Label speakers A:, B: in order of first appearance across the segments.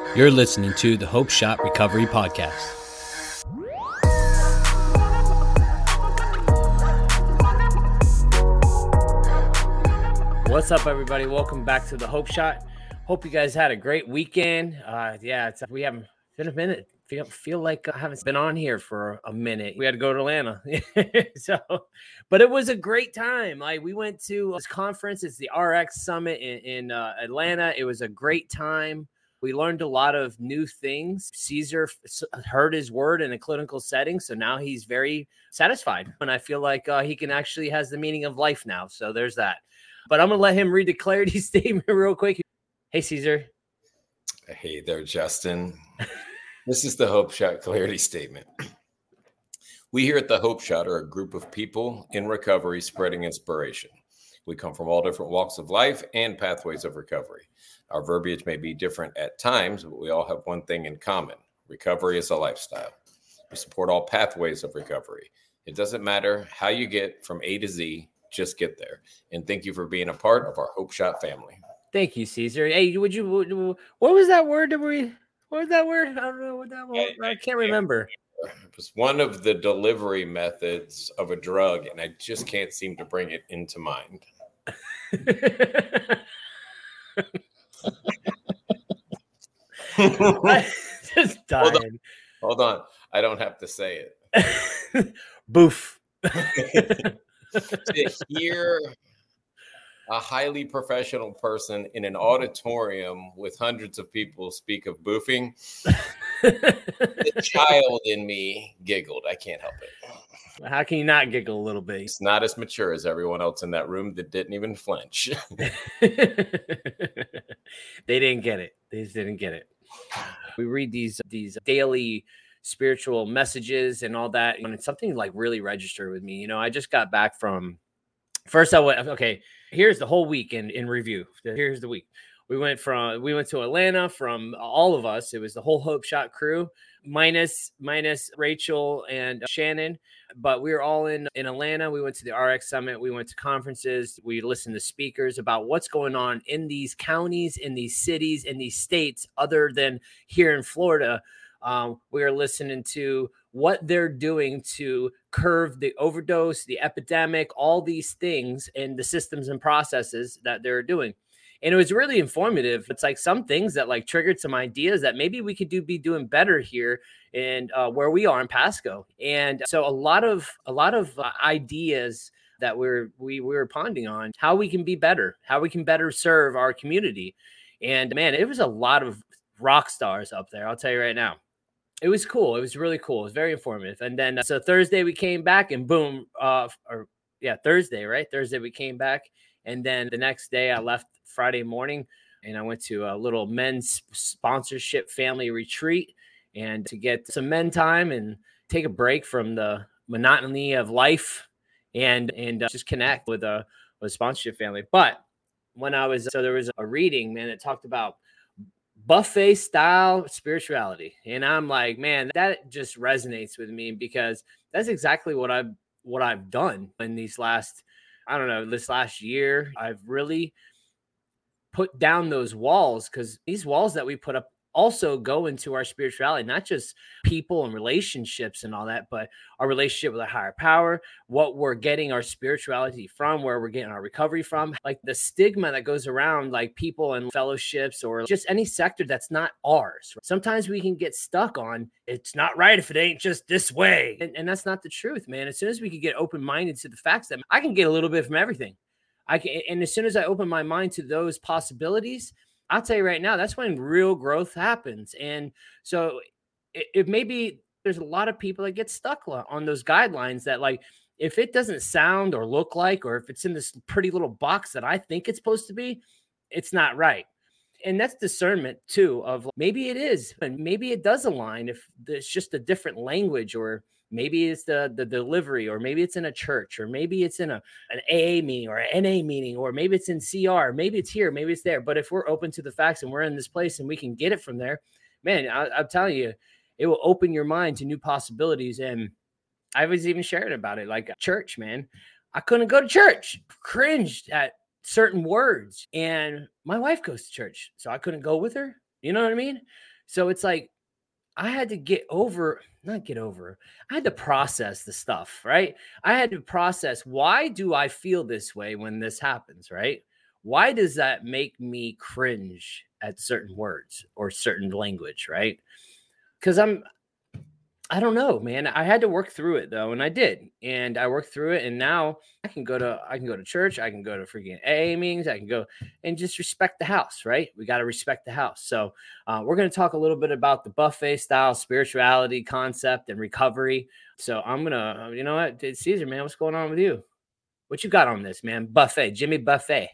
A: You're listening to the Hope Shot Recovery Podcast. What's up, everybody? Welcome back to the Hope Shot. Hope you guys had a great weekend. We haven't been a minute. Feel like I haven't been on here for a minute. We had to go to Atlanta. But it was a great time. Like, we went to this conference. It's the RX Summit in Atlanta. It was a great time. We learned a lot of new things. Caesar heard his word in a clinical setting, so now he's very satisfied. And I feel like he can actually has the meaning of life now. So there's that. But I'm going to let him read the clarity statement real quick. Hey, Caesar.
B: Hey there, Justin. This is the Hope Shot Clarity Statement. We here at the Hope Shot are a group of people in recovery spreading inspiration. We come from all different walks of life and pathways of recovery. Our verbiage may be different at times, but we all have one thing in common. Recovery is a lifestyle. We support all pathways of recovery. It doesn't matter how you get from A to Z, just get there. And thank you for being a part of our Hope Shot family.
A: Thank you, Caesar. Hey, what was that word? What was that word? I don't know what that was. I can't remember.
B: It was one of the delivery methods of a drug, and I just can't seem to bring it into mind.
A: Just dying.
B: Hold on. I don't have to say it.
A: Boof.
B: To hear a highly professional person in an auditorium with hundreds of people speak of boofing, the child in me giggled. I can't help it.
A: How can you not giggle a little bit?
B: It's not as mature as everyone else in that room that didn't even flinch.
A: They didn't get it. They just didn't get it. We read these daily spiritual messages and all that, and it's something like really registered with me. You know, I just got back from first. I went, okay, here's the whole week in review. Here's the week. We went to Atlanta from all of us. It was the whole Hope Shot crew, minus Rachel and Shannon, but we were all in Atlanta. We went to the RX Summit. We went to conferences. We listened to speakers about what's going on in these counties, in these cities, in these states, other than here in Florida. We are listening to what they're doing to curb the overdose, the epidemic, all these things, and the systems and processes that they're doing. And it was really informative. It's like some things that like triggered some ideas that maybe we could be doing better here and where we are in Pasco. And so a lot of ideas that we were pondering on how we can be better, how we can better serve our community. And man, it was a lot of rock stars up there. I'll tell you right now. It was cool. It was really cool. It was very informative. And then, so Thursday we came back and boom, Thursday, right? Thursday we came back. And then the next day I left Friday morning and I went to a little men's sponsorship family retreat and to get some men time and take a break from the monotony of life and just connect with a sponsorship family. But when there was a reading, man, that talked about buffet style spirituality. And I'm like, man, that just resonates with me because that's exactly what I've done in this last year. I've really put down those walls because these walls that we put up also go into our spirituality, not just people and relationships and all that, but our relationship with a higher power, what we're getting our spirituality from, where we're getting our recovery from, like the stigma that goes around like people and fellowships or just any sector that's not ours. Sometimes we can get stuck on it's not right if it ain't just this way. And that's not the truth, man. As soon as we can get open-minded to the facts that I can get a little bit from everything. And as soon as I open my mind to those possibilities, I'll tell you right now, that's when real growth happens. And so it maybe there's a lot of people that get stuck on those guidelines that like, if it doesn't sound or look like, or if it's in this pretty little box that I think it's supposed to be, it's not right. And that's discernment too, of maybe it is, and maybe it does align if it's just a different language, or maybe it's the delivery, or maybe it's in a church, or maybe it's in an AA meeting or an NA meeting, or maybe it's in CR, maybe it's here, maybe it's there. But if we're open to the facts and we're in this place and we can get it from there, man, I'm telling you, it will open your mind to new possibilities. And I was even sharing about it, like church, man. I couldn't go to church, cringed at certain words. And my wife goes to church, so I couldn't go with her. You know what I mean? So it's like I had to not get over, I had to process the stuff, right? I had to process, why do I feel this way when this happens, right? Why does that make me cringe at certain words or certain language, right? Because I don't know, man. I had to work through it though, and I did. And I worked through it, and now I can go to church, I can go to freaking AA meetings, I can go and just respect the house, right? We got to respect the house. So we're going to talk a little bit about the buffet style spirituality concept and recovery. So I'm gonna, you know what, Caesar, man, what's going on with you? What you got on this, man? Buffet, Jimmy Buffet.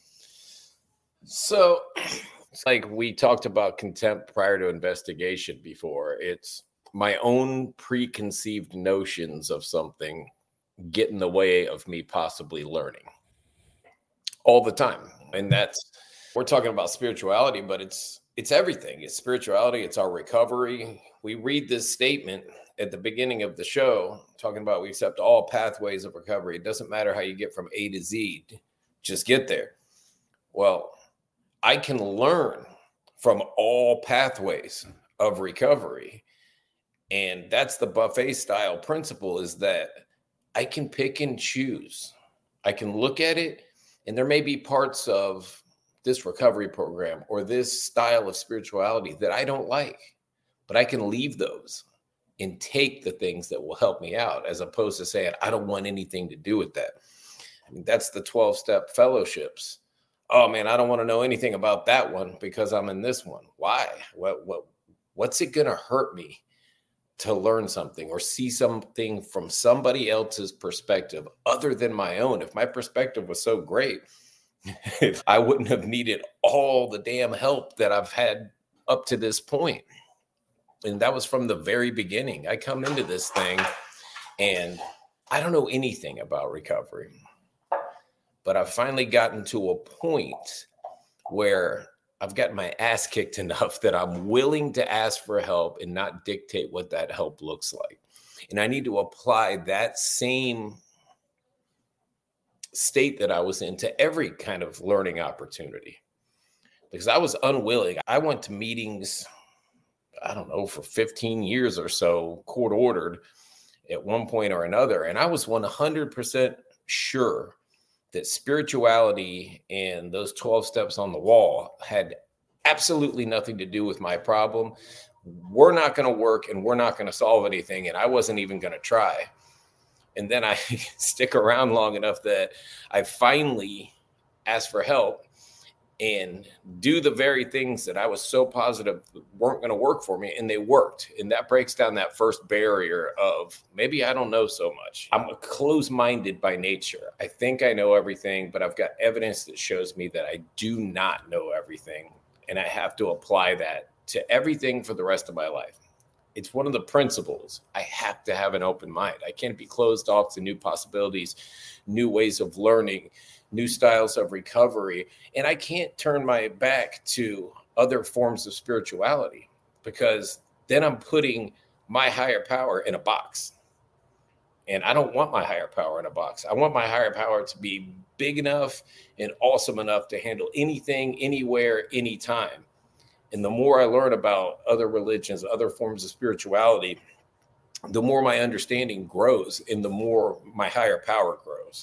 B: So it's like we talked about contempt prior to investigation before. It's my own preconceived notions of something get in the way of me possibly learning all the time. And we're talking about spirituality, but it's everything. It's spirituality. It's our recovery. We read this statement at the beginning of the show talking about we accept all pathways of recovery. It doesn't matter how you get from A to Z, just get there. Well, I can learn from all pathways of recovery. And that's the buffet style principle, is that I can pick and choose. I can look at it, and there may be parts of this recovery program or this style of spirituality that I don't like, but I can leave those and take the things that will help me out, as opposed to saying, I don't want anything to do with that. I mean, that's the 12-step fellowships. Oh man, I don't want to know anything about that one because I'm in this one. Why? What's it going to hurt me to learn something or see something from somebody else's perspective other than my own? If my perspective was so great, I wouldn't have needed all the damn help that I've had up to this point. And that was from the very beginning. I come into this thing and I don't know anything about recovery, but I've finally gotten to a point where I've gotten my ass kicked enough that I'm willing to ask for help and not dictate what that help looks like. And I need to apply that same state that I was in to every kind of learning opportunity, because I was unwilling. I went to meetings, I don't know, for 15 years or so, court ordered at one point or another. And I was 100% sure that spirituality and those 12 steps on the wall had absolutely nothing to do with my problem. We're not going to work and we're not going to solve anything. And I wasn't even going to try. And then I stick around long enough that I finally asked for help and do the very things that I was so positive weren't going to work for me. And they worked. And that breaks down that first barrier of maybe I don't know so much. I'm closed-minded by nature. I think I know everything, but I've got evidence that shows me that I do not know everything. And I have to apply that to everything for the rest of my life. It's one of the principles. I have to have an open mind. I can't be closed off to new possibilities, new ways of learning, new styles of recovery. And I can't turn my back to other forms of spirituality, because then I'm putting my higher power in a box. And I don't want my higher power in a box. I want my higher power to be big enough and awesome enough to handle anything, anywhere, anytime. And the more I learn about other religions, other forms of spirituality, the more my understanding grows and the more my higher power grows.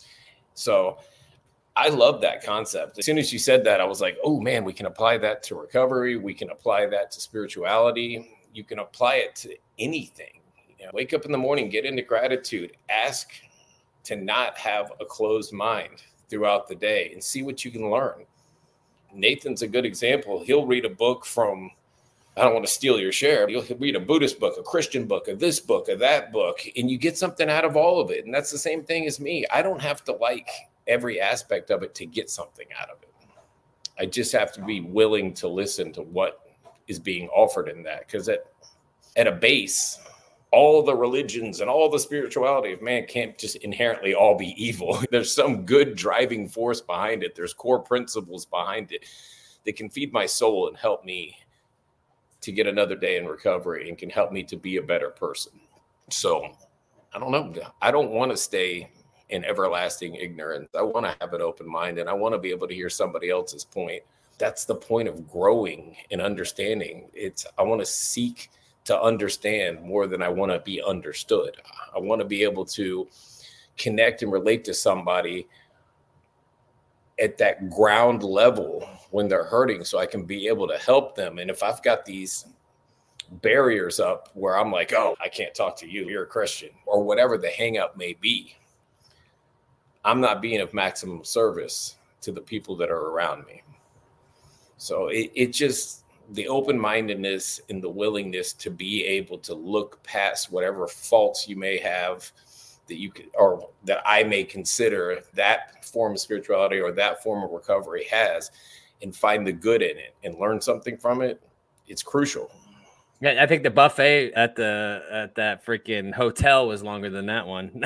B: So I love that concept. As soon as you said that, I was like, oh man, we can apply that to recovery. We can apply that to spirituality. You can apply it to anything. You know, wake up in the morning, get into gratitude, ask to not have a closed mind throughout the day and see what you can learn. Nathan's a good example. He'll read a book from, I don't want to steal your share, but he'll read a Buddhist book, a Christian book, a this book, a that book, and you get something out of all of it. And that's the same thing as me. I don't have to like every aspect of it to get something out of it. I just have to be willing to listen to what is being offered in that. Because at a base, all the religions and all the spirituality of man can't just inherently all be evil. There's some good driving force behind it. There's core principles behind it that can feed my soul and help me to get another day in recovery and can help me to be a better person. So I don't know. I don't want to stay in everlasting ignorance. I want to have an open mind, and I want to be able to hear somebody else's point that's the point of growing and understanding. I want to seek to understand more than I want to be understood. I want to be able to connect and relate to somebody at that ground level when they're hurting, so I can be able to help them. And if I've got these barriers up where I'm like, oh, I can't talk to you, you're a Christian, or whatever the hang up may be, I'm not being of maximum service to the people that are around me. So it just, the open-mindedness and the willingness to be able to look past whatever faults you may have that you could, or that I may consider that form of spirituality or that form of recovery has, and find the good in it and learn something from it. It's crucial.
A: Yeah, I think the buffet at that freaking hotel was longer than that one.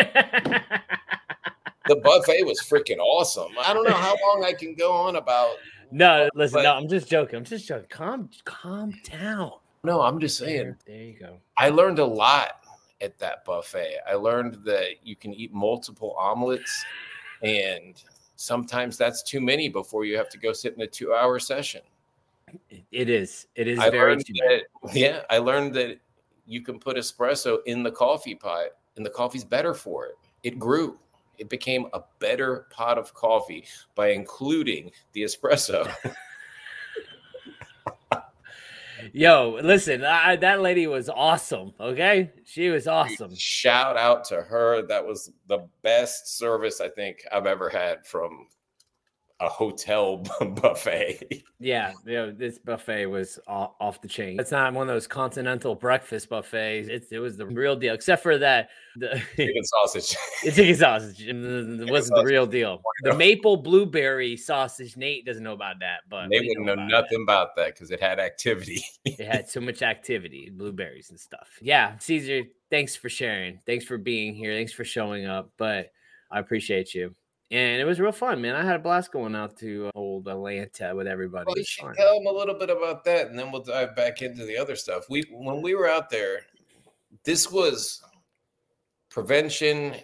B: The buffet was freaking awesome. I don't know how long I can go on about.
A: No, listen, no, I'm just joking. Calm down.
B: No, I'm just saying.
A: There you go.
B: I learned a lot at that buffet. I learned that you can eat multiple omelets, and sometimes that's too many before you have to go sit in a 2-hour session.
A: It is very true.
B: I learned that you can put espresso in the coffee pot, and the coffee's better for it. It grew. It became a better pot of coffee by including the espresso.
A: Yo, listen, that lady was awesome. Okay, she was awesome.
B: Shout out to her. That was the best service I think I've ever had from a hotel buffet.
A: Yeah, this buffet was off the chain. It's not one of those continental breakfast buffets. It was the real deal, except for that the
B: chicken sausage.
A: The chicken sausage it wasn't the real deal. The maple blueberry sausage, Nate doesn't know about that, but
B: they wouldn't know nothing about that because it had activity.
A: It had so much activity, blueberries and stuff. Yeah, Caesar, thanks for sharing. Thanks for being here. Thanks for showing up. But I appreciate you. And it was real fun, man. I had a blast going out to old Atlanta with everybody.
B: Well, you should tell them a little bit about that, and then we'll dive back into the other stuff. When we were out there, this was prevention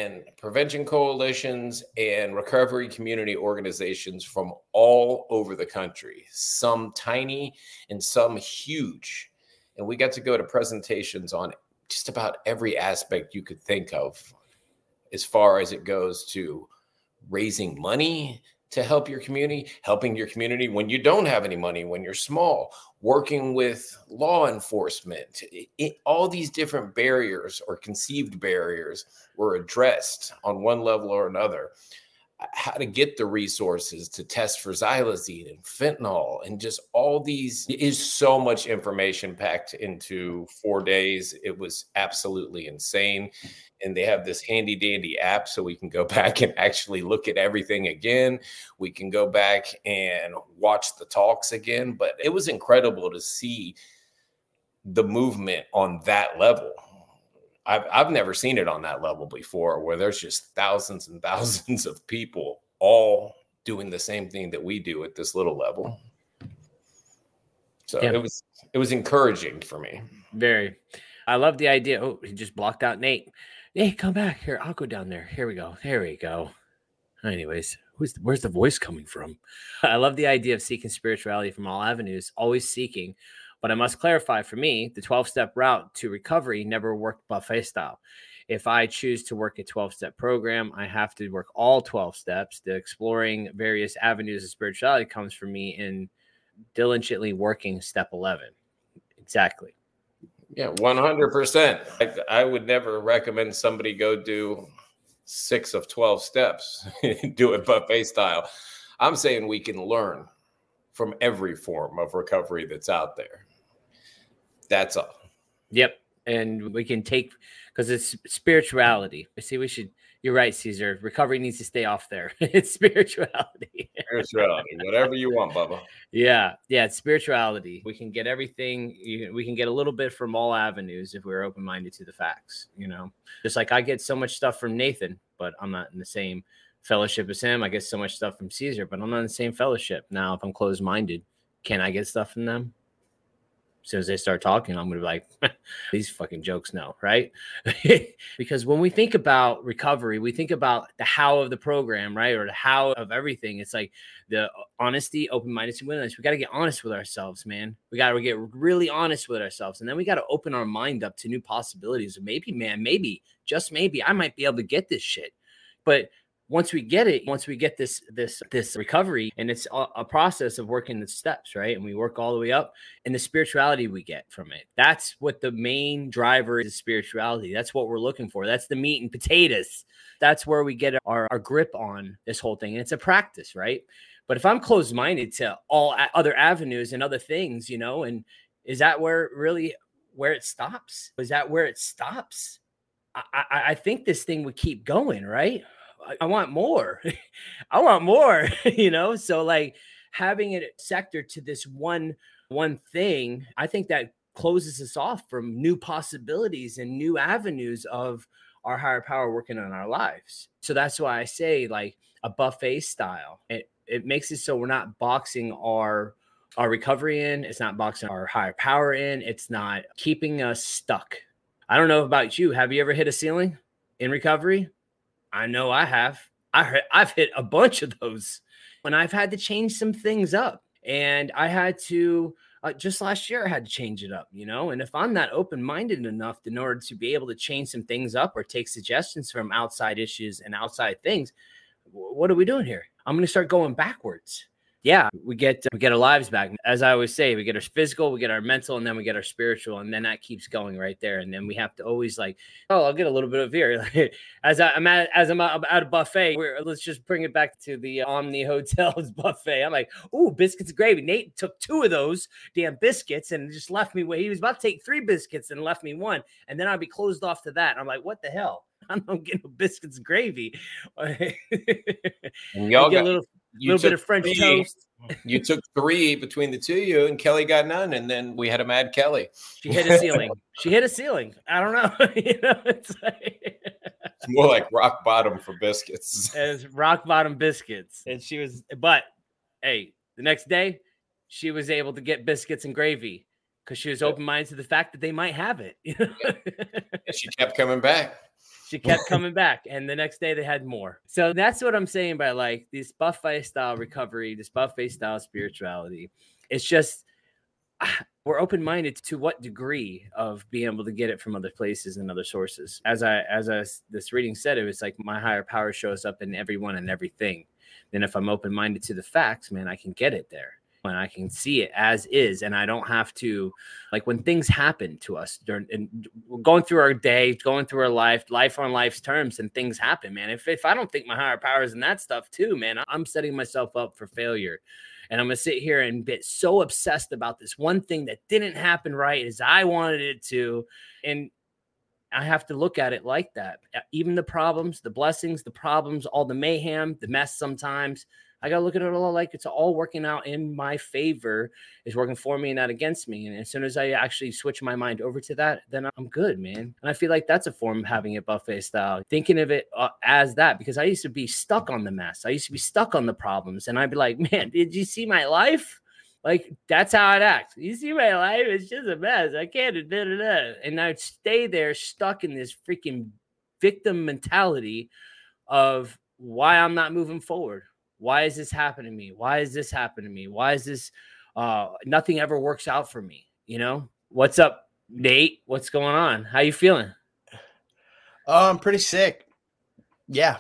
B: coalitions and recovery community organizations from all over the country, some tiny and some huge. And we got to go to presentations on just about every aspect you could think of as far as it goes to raising money to help your community, helping your community when you don't have any money, when you're small, working with law enforcement. All these different barriers or conceived barriers were addressed on one level or another. How to get the resources to test for xylazine and fentanyl, and just all these is so much information packed into 4 days. It was absolutely insane. And they have this handy dandy app so we can go back and actually look at everything again. We can go back and watch the talks again. But it was incredible to see the movement on that level. I've never seen it on that level before, where there's just thousands and thousands of people all doing the same thing that we do at this little level. So yeah. It was encouraging for me.
A: Very. I love the idea. Oh, he just blocked out Nate. Hey, come back here. I'll go down there. Here we go. There we go. Anyways, where's the voice coming from? I love the idea of seeking spirituality from all avenues, always seeking. But I must clarify, for me, the 12-step route to recovery never worked buffet style. If I choose to work a 12-step program, I have to work all 12 steps. The exploring various avenues of spirituality comes from me in diligently working step 11. Exactly.
B: Yeah, 100%. I would never recommend somebody go do 6 of 12 steps, do it buffet style. I'm saying we can learn from every form of recovery that's out there. That's all.
A: Yep. And we can take, because it's spirituality. You're right, Caesar. Recovery needs to stay off there. It's spirituality.
B: Spirituality, whatever you want, Bubba.
A: Yeah. It's spirituality. We can get everything. We can get a little bit from all avenues if we're open-minded to the facts, Just like I get so much stuff from Nathan, but I'm not in the same fellowship as him. I get so much stuff from Caesar, but I'm not in the same fellowship. Now, if I'm closed-minded, can I get stuff from them? As soon as they start talking, I'm going to be like, these fucking jokes now, right? Because when we think about recovery, we think about the how of the program, right? Or the how of everything. It's like the honesty, open-mindedness, and willingness. We got to get honest with ourselves, man. We got to get really honest with ourselves. And then we got to open our mind up to new possibilities. Maybe, man, maybe, just maybe, I might be able to get this shit. But once we get this recovery, and it's a process of working the steps, right? And we work all the way up, and the spirituality we get from it. That's what the main driver is, spirituality. That's what we're looking for. That's the meat and potatoes. That's where we get our grip on this whole thing. And it's a practice, right? But if I'm closed-minded to all other avenues and other things, and is that where it stops? Is that where it stops? I think this thing would keep going, right? I want more. I want more, So like having it sector to this one thing, I think that closes us off from new possibilities and new avenues of our higher power working on our lives. So that's why I say like a buffet style. It makes it so we're not boxing our recovery in. It's not boxing our higher power in. It's not keeping us stuck. I don't know about you. Have you ever hit a ceiling in recovery? I know I have. I've hit a bunch of those when I've had to change some things up. And I had to, just last year, I had to change it up, And if I'm not open-minded enough in order to be able to change some things up or take suggestions from outside issues and outside things, what are we doing here? I'm going to start going backwards. Yeah, we get our lives back. As I always say, we get our physical, we get our mental, and then we get our spiritual, and then that keeps going right there. And then we have to always like, I'll get a little bit of here. As I'm at a buffet, let's just bring it back to the Omni Hotels buffet. I'm like, ooh, biscuits and gravy. Nate took 2 of those damn biscuits and just left me. He was about to take 3 biscuits and left me 1, and then I'd be closed off to that. I'm like, what the hell? I'm not getting biscuits and gravy. And
B: y'all got
A: a little bit of French toast.
B: You took 3 between the 2 of you, and Kelly got none. And then we had a mad Kelly.
A: She hit a ceiling. I don't know. It's
B: more like rock bottom for biscuits.
A: It's rock bottom biscuits. And but hey, the next day she was able to get biscuits and gravy because she was open-minded to the fact that they might have it.
B: And she kept coming back.
A: She kept coming back, and the next day they had more. So that's what I'm saying by like this buffet style recovery, this buffet style spirituality. It's just we're open-minded to what degree of being able to get it from other places and other sources. As this reading said, it was like my higher power shows up in everyone and everything. Then if I'm open-minded to the facts, man, I can get it there. When I can see it as is, and I don't have to, like when things happen to us and we're going through our day, going through our life on life's terms, and things happen, man. If I don't think my higher power is in that stuff too, man, I'm setting myself up for failure. And I'm going to sit here and get so obsessed about this one thing that didn't happen right as I wanted it to. And I have to look at it like that. Even the problems, the blessings, the problems, all the mayhem, the mess sometimes, I got to look at it all like it's all working out in my favor. It's working for me and not against me. And as soon as I actually switch my mind over to that, then I'm good, man. And I feel like that's a form of having it buffet style, thinking of it as that, because I used to be stuck on the mess. I used to be stuck on the problems. And I'd be like, man, did you see my life? Like, that's how I'd act. You see my life? It's just a mess. I can't admit it. And I'd stay there stuck in this freaking victim mentality of why I'm not moving forward. Why is this happening to me? Why is this happening to me? Why is this nothing ever works out for me? What's up, Nate? What's going on? How you feeling?
C: Oh, I'm pretty sick. Yeah.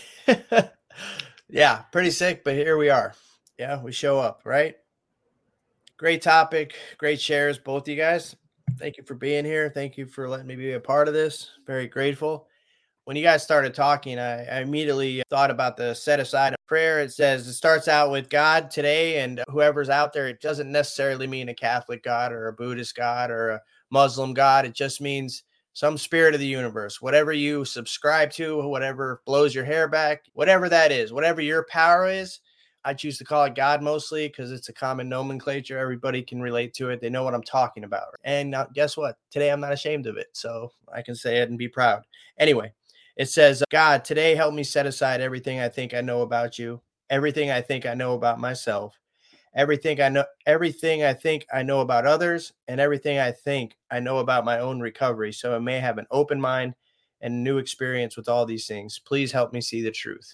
C: Yeah, pretty sick, but here we are. Yeah, we show up, right? Great topic, great shares, both of you guys. Thank you for being here. Thank you for letting me be a part of this. Very grateful. When you guys started talking, I immediately thought about the set aside of prayer. It says it starts out with God today, and whoever's out there, it doesn't necessarily mean a Catholic God or a Buddhist God or a Muslim God. It just means some spirit of the universe, whatever you subscribe to, whatever blows your hair back, whatever that is, whatever your power is. I choose to call it God mostly because it's a common nomenclature. Everybody can relate to it. They know what I'm talking about. And guess what? Today, I'm not ashamed of it. So I can say it and be proud. Anyway. It says, God, today help me set aside everything I think I know about you, everything I think I know about myself, everything I think I know about others, and everything I think I know about my own recovery. So I may have an open mind and new experience with all these things. Please help me see the truth.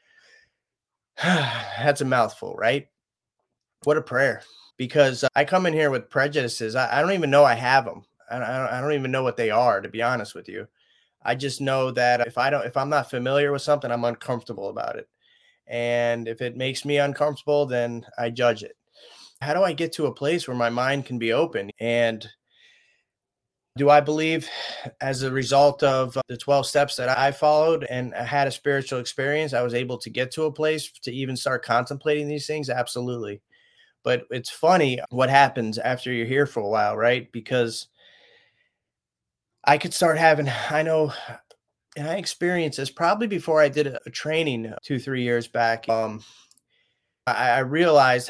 C: That's a mouthful, right? What a prayer. Because I come in here with prejudices. I don't even know I have them. I don't even know what they are, to be honest with you. I just know that if I'm not familiar with something, I'm uncomfortable about it. And if it makes me uncomfortable, then I judge it. How do I get to a place where my mind can be open? And do I believe, as a result of the 12 steps that I followed and I had a spiritual experience, I was able to get to a place to even start contemplating these things? Absolutely. But it's funny what happens after you're here for a while, right? Because I could start having, I know, and I experienced this probably before I did a training 2, 3 years back. I realized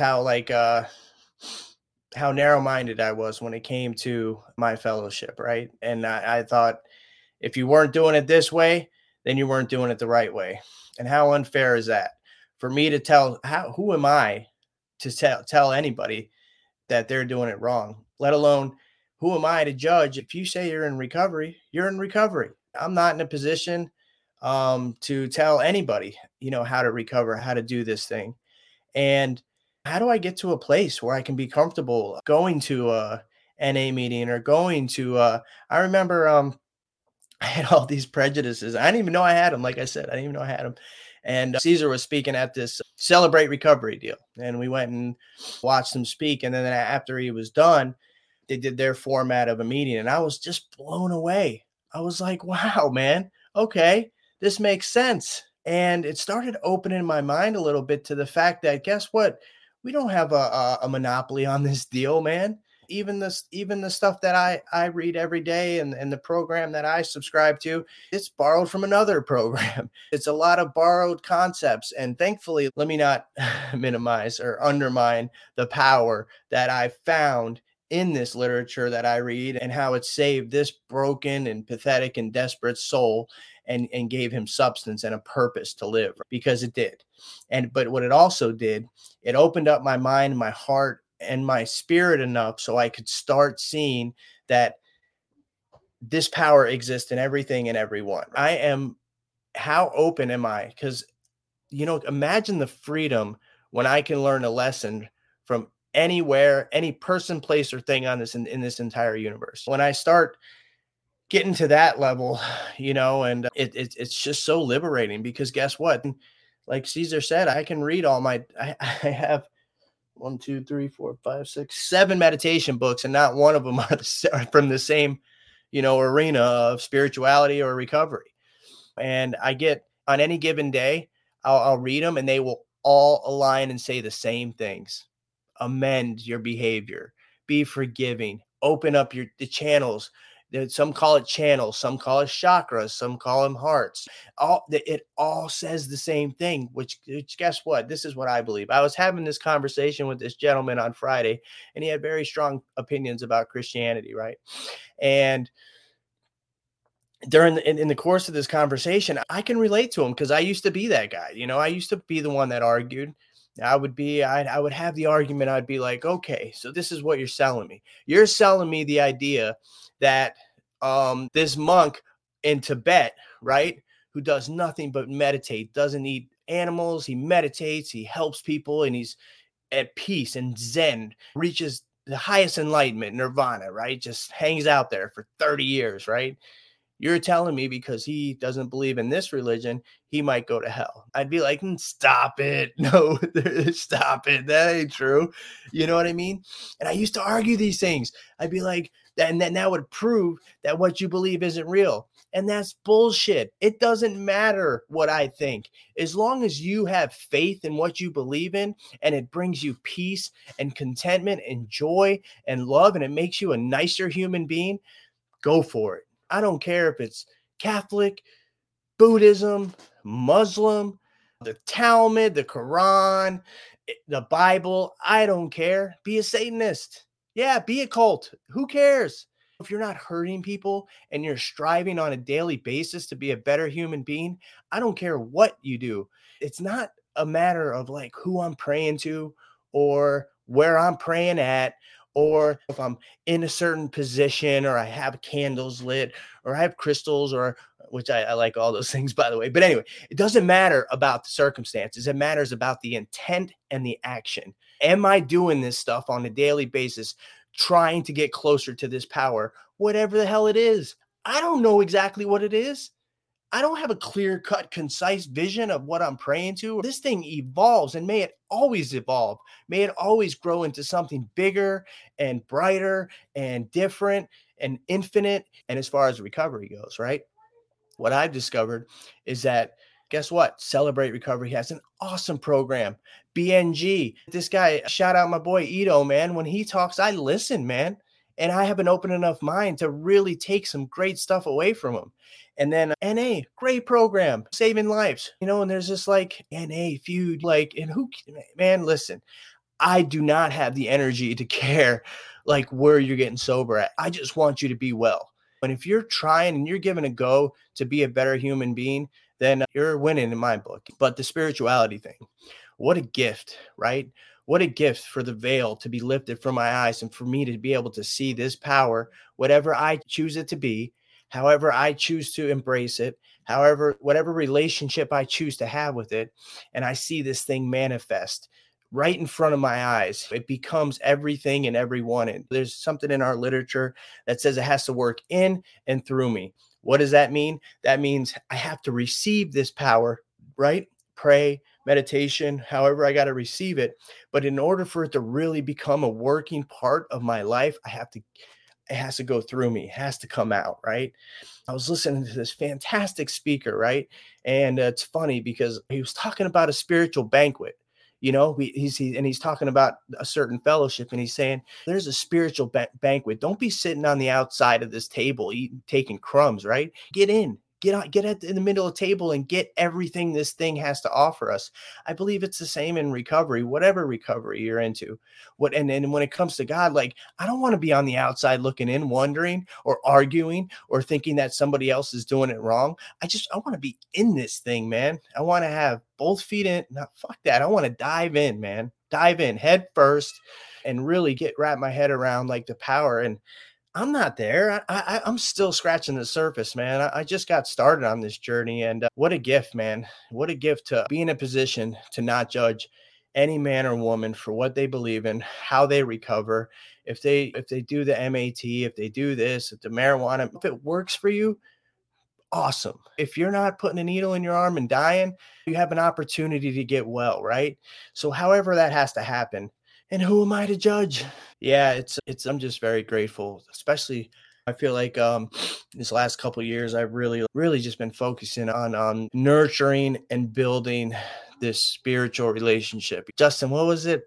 C: how narrow-minded I was when it came to my fellowship, right? And I thought if you weren't doing it this way, then you weren't doing it the right way. And how unfair is that? For me to who am I to tell anybody that they're doing it wrong, let alone who am I to judge? If you say you're in recovery, you're in recovery. I'm not in a position to tell anybody, how to recover, how to do this thing. And how do I get to a place where I can be comfortable going to a NA meeting or going to, I remember I had all these prejudices. I didn't even know I had them. Like I said, I didn't even know I had them. And Caesar was speaking at this Celebrate Recovery deal. And we went and watched him speak. And then after he was done, they did their format of a meeting. And I was just blown away. I was like, wow, man. Okay, this makes sense. And it started opening my mind a little bit to the fact that, guess what? We don't have a monopoly on this deal, man. Even the stuff that I read every day and the program that I subscribe to, it's borrowed from another program. It's a lot of borrowed concepts. And thankfully, let me not minimize or undermine the power that I found in this literature that I read and how it saved this broken and pathetic and desperate soul and gave him substance and a purpose to live, because it did. But what it also did, it opened up my mind, my heart, and my spirit enough so I could start seeing that this power exists in everything and everyone. How open am I? Because, imagine the freedom when I can learn a lesson from anywhere, any person, place, or thing on this in this entire universe. When I start getting to that level, and it's just so liberating, because guess what? Like Caesar said, I can read I have 1, 2, 3, 4, 5, 6, 7 meditation books, and not one of them are from the same, arena of spirituality or recovery. And I get on any given day, I'll read them, and they will all align and say the same things. Amend your behavior, be forgiving, open up the channels. Some call it channels, some call it chakras, some call them hearts. It all says the same thing, which guess what? This is what I believe. I was having this conversation with this gentleman on Friday, and he had very strong opinions about Christianity, right? And in the course of this conversation, I can relate to him because I used to be that guy. I used to be the one that argued. I would have the argument. I'd be like, okay, so this is what you're selling me. You're selling me the idea that this monk in Tibet, right, who does nothing but meditate, doesn't eat animals, he meditates, he helps people, and he's at peace and Zen, reaches the highest enlightenment, nirvana, right? Just hangs out there for 30 years, right? You're telling me because he doesn't believe in this religion, he might go to hell. I'd be like, stop it. No, stop it. That ain't true. You know what I mean? And I used to argue these things. I'd be like, and then that would prove that what you believe isn't real. And that's bullshit. It doesn't matter what I think. As long as you have faith in what you believe in, and it brings you peace and contentment and joy and love, and it makes you a nicer human being, go for it. I don't care if it's Catholic, Buddhism, Muslim, the Talmud, the Quran, the Bible. I don't care. Be a Satanist. Yeah, be a cult. Who cares? If you're not hurting people and you're striving on a daily basis to be a better human being, I don't care what you do. It's not a matter of like who I'm praying to or where I'm praying at, or if I'm in a certain position, or I have candles lit, or I have crystals, or which I like all those things, by the way. But anyway, it doesn't matter about the circumstances. It matters about the intent and the action. Am I doing this stuff on a daily basis, trying to get closer to this power, whatever the hell it is? I don't know exactly what it is. I don't have a clear-cut, concise vision of what I'm praying to. This thing evolves, and may it always evolve. May it always grow into something bigger and brighter and different and infinite. And as far as recovery goes, right? What I've discovered is that, guess what? Celebrate Recovery has an awesome program. BNG, this guy, shout out my boy Ito, man. When he talks, I listen, man. And I have an open enough mind to really take some great stuff away from him. And then NA, great program, saving lives, and there's this like NA feud, like, and man, listen, I do not have the energy to care like where you're getting sober at. I just want you to be well. And if you're trying and you're giving a go to be a better human being, then you're winning in my book. But the spirituality thing, what a gift, right? What a gift for the veil to be lifted from my eyes and for me to be able to see this power, whatever I choose it to be, however I choose to embrace it, whatever relationship I choose to have with it. And I see this thing manifest right in front of my eyes. It becomes everything and everyone. And there's something in our literature that says it has to work in and through me. What does that mean? That means I have to receive this power, right? Pray, meditation, however I got to receive it. But in order for it to really become a working part of my life, it has to go through me. It has to come out, right? I was listening to this fantastic speaker, right? And it's funny because he was talking about a spiritual banquet. He's talking about a certain fellowship, and he's saying there's a spiritual banquet. Don't be sitting on the outside of this table taking crumbs, right? Get in. Get in the middle of the table and get everything this thing has to offer us. I believe it's the same in recovery, whatever recovery you're into. And then when it comes to God, like, I don't want to be on the outside looking in, wondering or arguing or thinking that somebody else is doing it wrong. I want to be in this thing, man. I want to have both feet in. No, fuck that. I want to dive in, man. Dive in head first and really wrap my head around like the power. And I'm not there. I'm still scratching the surface, man. I just got started on this journey, and what a gift, man. What a gift to be in a position to not judge any man or woman for what they believe in, how they recover. If they do the MAT, if they do this, if the marijuana, if it works for you, awesome. If you're not putting a needle in your arm and dying, you have an opportunity to get well, right? So however that has to happen. And who am I to judge? Yeah, I'm just very grateful, especially I feel like this last couple of years, I've really, really just been focusing on nurturing and building this spiritual relationship. Justin, what was it?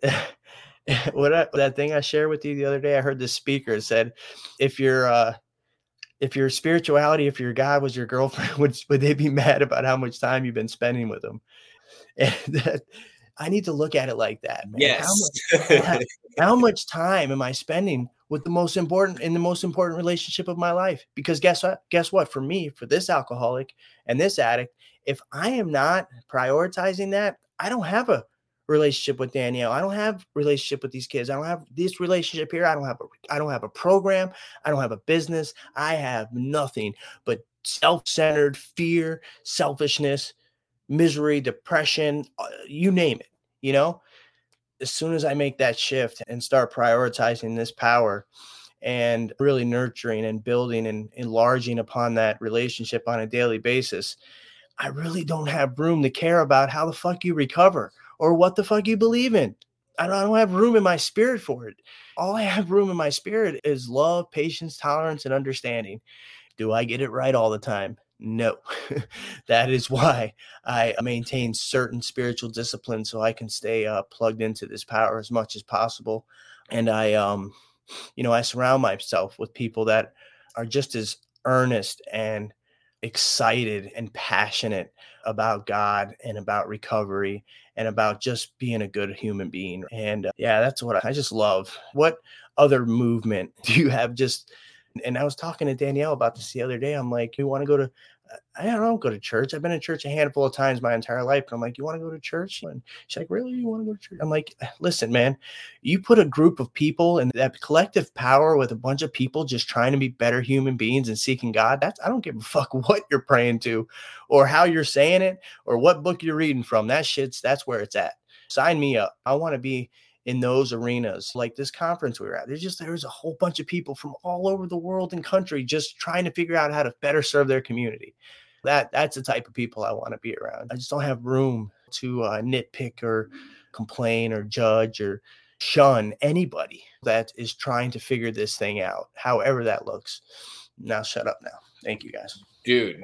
C: That thing I shared with you the other day? I heard this speaker said, if your spirituality, if your God was your girlfriend, would they be mad about how much time you've been spending with them? And I need to look at it like that, man.
B: Yes.
C: How much time am I spending with the most important relationship of my life? Because guess what? For me, for this alcoholic and this addict, if I am not prioritizing that, I don't have a relationship with Danielle. I don't have a relationship with these kids. I don't have this relationship here. I don't have a program. I don't have a business. I have nothing but self-centered fear, selfishness, misery, depression, you name it. As soon as I make that shift and start prioritizing this power and really nurturing and building and enlarging upon that relationship on a daily basis, I really don't have room to care about how the fuck you recover or what the fuck you believe in. I don't have room in my spirit for it. All I have room in my spirit is love, patience, tolerance, and understanding. Do I get it right all the time? No. That is why I maintain certain spiritual disciplines so I can stay plugged into this power as much as possible. And I surround myself with people that are just as earnest and excited and passionate about God and about recovery and about just being a good human being. And that's what I just love. What other movement do you have? And I was talking to Danielle about this the other day. I'm like, you want to go to I don't go to church. I've been in church a handful of times my entire life. And I'm like, you want to go to church? And she's like, really? You want to go to church? I'm like, listen, man, you put a group of people in that collective power with a bunch of people just trying to be better human beings and seeking God. I don't give a fuck what you're praying to or how you're saying it or what book you're reading from. That's where it's at. Sign me up. I want to be in those arenas. Like this conference we were at, there's a whole bunch of people from all over the world and country just trying to figure out how to better serve their community. That's the type of people I want to be around. I just don't have room to nitpick or complain or judge or shun anybody that is trying to figure this thing out, however that looks. Now shut up now. Thank you, guys.
B: Dude,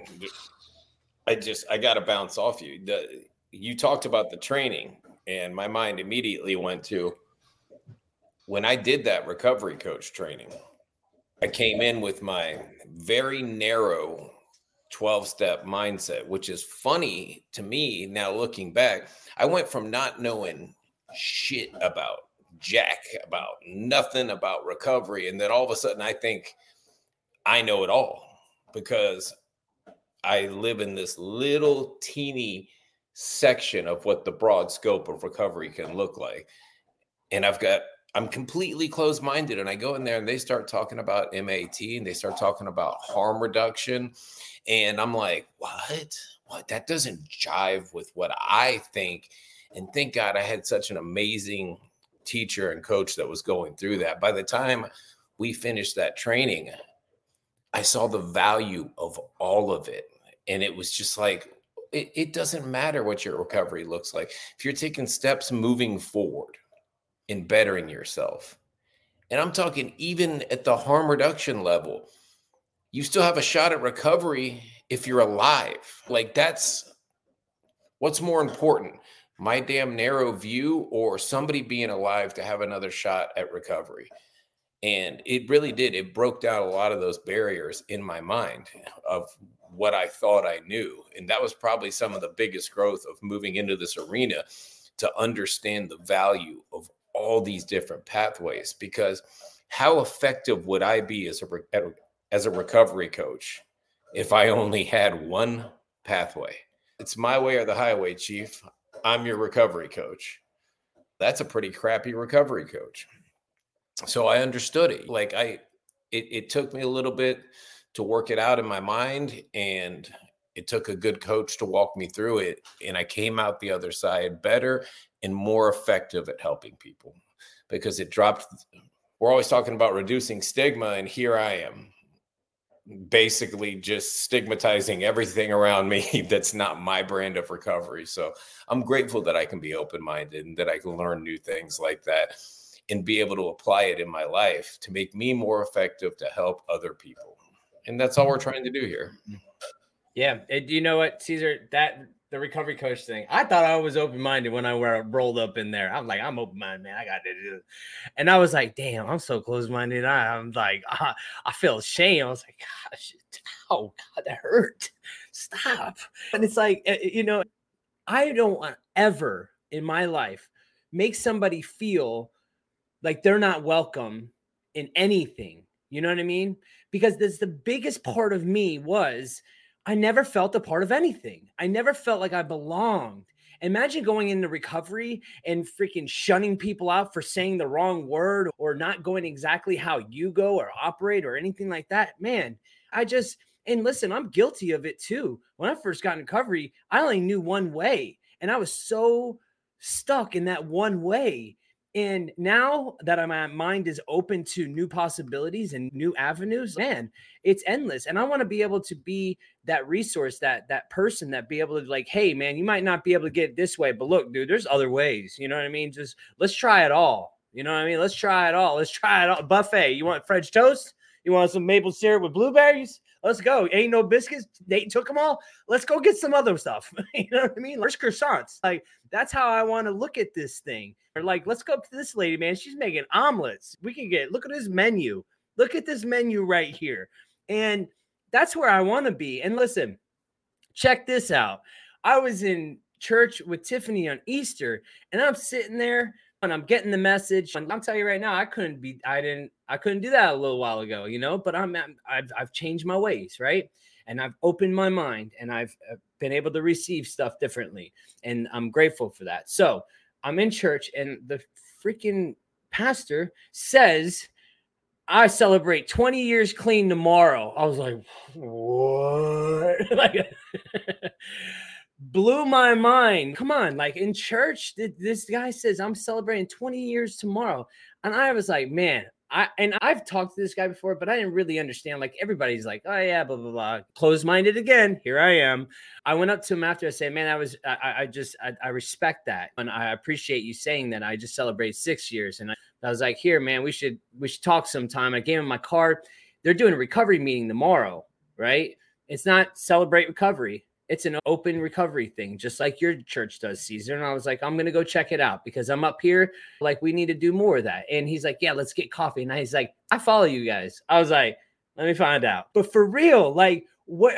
B: I got to bounce off you. You talked about the training, and my mind immediately went to when I did that recovery coach training. I came in with my very narrow 12-step mindset, which is funny to me now looking back. I went from not knowing shit about nothing about recovery, and then all of a sudden I think I know it all because I live in this little teeny section of what the broad scope of recovery can look like. And I'm completely closed-minded, and I go in there and they start talking about MAT and they start talking about harm reduction. And I'm like, what? That doesn't jive with what I think. And thank God I had such an amazing teacher and coach that was going through that. By the time we finished that training, I saw the value of all of it. And it was just like, it doesn't matter what your recovery looks like. If you're taking steps moving forward and bettering yourself, and I'm talking even at the harm reduction level, you still have a shot at recovery if you're alive. Like, that's what's more important, my damn narrow view or somebody being alive to have another shot at recovery. And it really did. It broke down a lot of those barriers in my mind of what I thought I knew. And that was probably some of the biggest growth of moving into this arena, to understand the value of all these different pathways. Because how effective would I be as a recovery coach if I only had one pathway? It's my way or the highway, Chief. I'm your recovery coach. That's a pretty crappy recovery coach. So I understood it. Like it took me a little bit to work it out in my mind, and it took a good coach to walk me through it. And I came out the other side better and more effective at helping people, because it dropped. We're always talking about reducing stigma, and here I am basically just stigmatizing everything around me that's not my brand of recovery. So I'm grateful that I can be open-minded and that I can learn new things like that and be able to apply it in my life to make me more effective to help other people. And that's all we're trying to do here.
A: Yeah. You know what, Caesar, the recovery coach thing, I thought I was open-minded when I rolled up in there. I'm like, I'm open-minded, man. I got to do it. And I was like, damn, I'm so close-minded. I'm like, I feel ashamed. I was like, gosh, oh God, that hurt. Stop. And it's like, I don't want ever in my life make somebody feel like they're not welcome in anything. You know what I mean? Because that's the biggest part of me was I never felt a part of anything. I never felt like I belonged. Imagine going into recovery and freaking shunning people out for saying the wrong word or not going exactly how you go or operate or anything like that. Man, and listen, I'm guilty of it too. When I first got in recovery, I only knew one way, and I was so stuck in that one way. And now that my mind is open to new possibilities and new avenues, man, it's endless. And I want to be able to be that resource, that person that be able to like, hey, man, you might not be able to get it this way, but look, dude, there's other ways. You know what I mean? Just let's try it all. You know what I mean? Let's try it all. Let's try it all. Buffet. You want French toast? You want some maple syrup with blueberries? Let's go. Ain't no biscuits. They took them all. Let's go get some other stuff. You know what I mean? There's croissants. Like, that's how I want to look at this thing. Or like, let's go up to this lady, man. She's making omelets. We can look at this menu. Look at this menu right here. And that's where I want to be. And listen, check this out. I was in church with Tiffany on Easter, and I'm sitting there and I'm getting the message. And I'm telling you right now, I couldn't do that a little while ago, but I've changed my ways, right? and I've opened my mind, and I've been able to receive stuff differently. And I'm grateful for that. So I'm in church, and the freaking pastor says, I celebrate 20 years clean tomorrow. I was like, what? Like, blew my mind. Come on, like in church, this guy says I'm celebrating 20 years tomorrow. And I was like, man, I've talked to this guy before, but I didn't really understand. Like everybody's like, oh yeah, blah, blah, blah. Closed-minded again. Here I am. I went up to him after. I said, man, I respect that. And I appreciate you saying that. I just celebrated 6 years. And I was like, here, man, we should talk sometime. I gave him my card. They're doing a recovery meeting tomorrow, right? It's not celebrate recovery. It's an open recovery thing, just like your church does, Caesar. And I was like, I'm going to go check it out because I'm up here. Like, we need to do more of that. And he's like, yeah, let's get coffee. And he's like, I follow you guys. I was like, let me find out. But for real, like, what?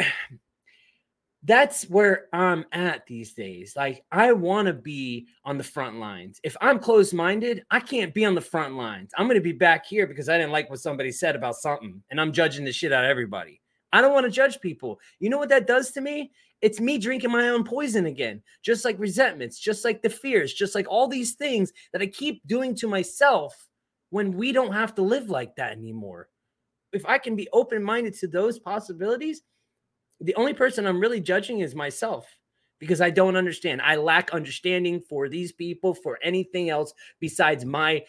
A: That's where I'm at these days. Like, I want to be on the front lines. If I'm closed-minded, I can't be on the front lines. I'm going to be back here because I didn't like what somebody said about something, and I'm judging the shit out of everybody. I don't want to judge people. You know what that does to me? It's me drinking my own poison again, just like resentments, just like the fears, just like all these things that I keep doing to myself when we don't have to live like that anymore. If I can be open-minded to those possibilities, the only person I'm really judging is myself because I don't understand. I lack understanding for these people, for anything else besides my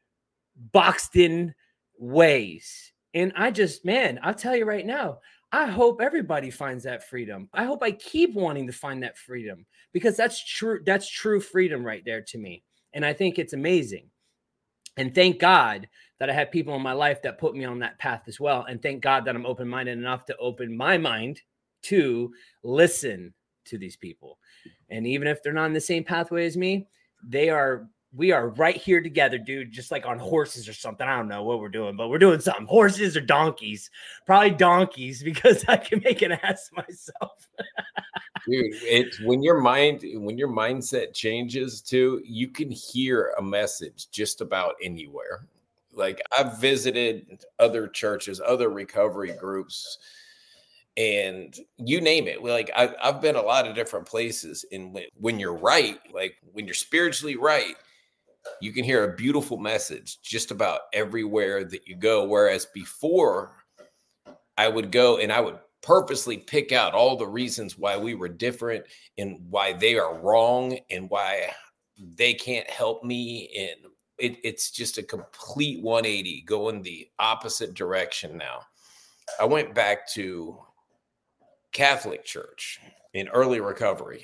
A: boxed in ways. And I just, man, I'll tell you right now, I hope everybody finds that freedom. I hope I keep wanting to find that freedom because that's true. That's true freedom right there to me. And I think it's amazing. And thank God that I had people in my life that put me on that path as well. And thank God that I'm open-minded enough to open my mind to listen to these people. And even if they're not in the same pathway as me, we are right here together, dude, just like on horses or something. I don't know what we're doing, but we're doing something. Horses or donkeys, probably donkeys, because I can make an ass of myself.
B: Dude, it's when your mindset changes too, you can hear a message just about anywhere. Like, I've visited other churches, other recovery groups, and you name it. Like, I've been a lot of different places. And when you're right, like when you're spiritually right, you can hear a beautiful message just about everywhere that you go. Whereas before, I would go and I would purposely pick out all the reasons why we were different and why they are wrong and why they can't help me. And it's just a complete 180 going the opposite direction now. I went back to Catholic church in early recovery,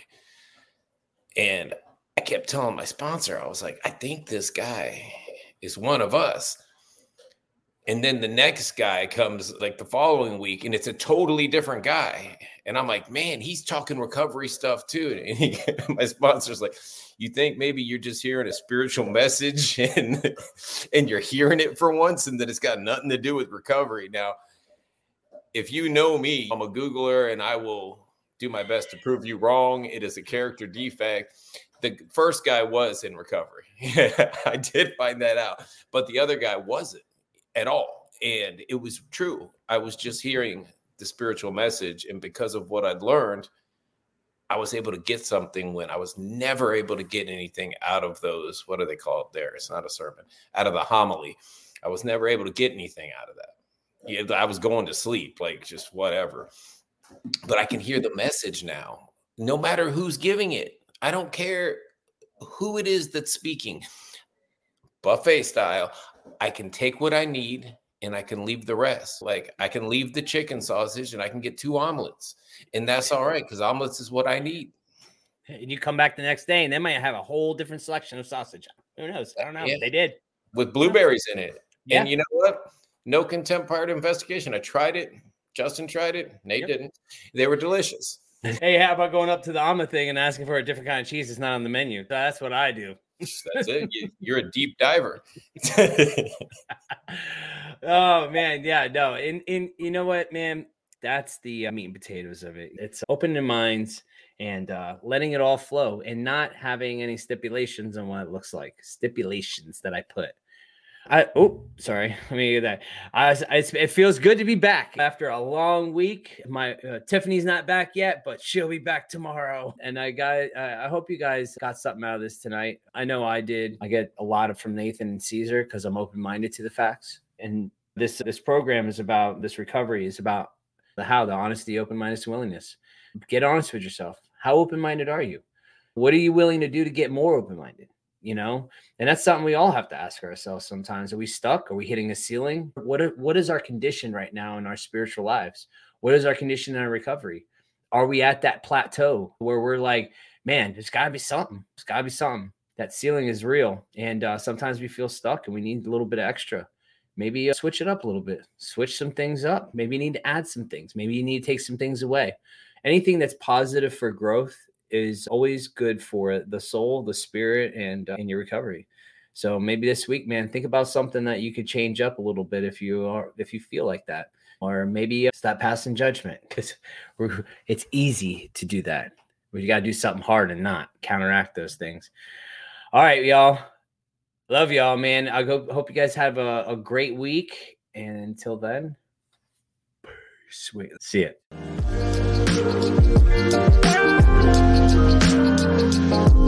B: and I kept telling my sponsor, I was like, I think this guy is one of us. And then the next guy comes like the following week, and it's a totally different guy. And I'm like, man, he's talking recovery stuff too. And my sponsor's like, you think maybe you're just hearing a spiritual message and you're hearing it for once, and that it's got nothing to do with recovery. Now, if you know me, I'm a Googler and I will do my best to prove you wrong. It is a character defect. The first guy was in recovery. I did find that out, but the other guy wasn't at all. And it was true. I was just hearing the spiritual message. And because of what I'd learned, I was able to get something when I was never able to get anything out of those. What do they call it there? It's not a sermon. Out of the homily. I was never able to get anything out of that. Yeah, I was going to sleep, like just whatever. But I can hear the message now, no matter who's giving it. I don't care who it is that's speaking. Buffet style, I can take what I need and I can leave the rest. Like, I can leave the chicken sausage and I can get 2 omelets. And that's all right, because omelets is what I need.
A: And you come back the next day and they might have a whole different selection of sausage. Who knows? I don't know. Yeah. They did.
B: With blueberries in it. Yeah. And you know what? No contempt part of investigation. I tried it. Justin tried it. Nate didn't. They were delicious.
A: Hey, how about going up to the omelet thing and asking for a different kind of cheese that's not on the menu? That's what I do.
B: That's it. You're a deep diver.
A: Oh, man. Yeah, no. And you know what, man? That's the meat and potatoes of it. It's opening your minds and letting it all flow and not having any stipulations on what it looks like. Stipulations that I put. Sorry. Let me get that. It feels good to be back after a long week. My Tiffany's not back yet, but she'll be back tomorrow. And I hope you guys got something out of this tonight. I know I did. I get a lot from Nathan and Caesar because I'm open-minded to the facts. And this program is about, this recovery is about the honesty, open-mindedness, willingness. Get honest with yourself. How open-minded are you? What are you willing to do to get more open-minded? And that's something we all have to ask ourselves sometimes. Are we stuck? Are we hitting a ceiling? What is our condition right now in our spiritual lives? What is our condition in our recovery? Are we at that plateau where we're like, man, there's got to be something. There's got to be something. That ceiling is real. And sometimes we feel stuck and we need a little bit of extra. Maybe switch it up a little bit. Switch some things up. Maybe you need to add some things. Maybe you need to take some things away. Anything that's positive for growth is always good for the soul, the spirit, and in your recovery. So maybe this week, man, think about something that you could change up a little bit if you feel like that, or maybe stop passing judgment, because it's easy to do that. But you got to do something hard and not counteract those things. All right, y'all. Love y'all, man. I hope you guys have a great week. And until then, sweet. See ya.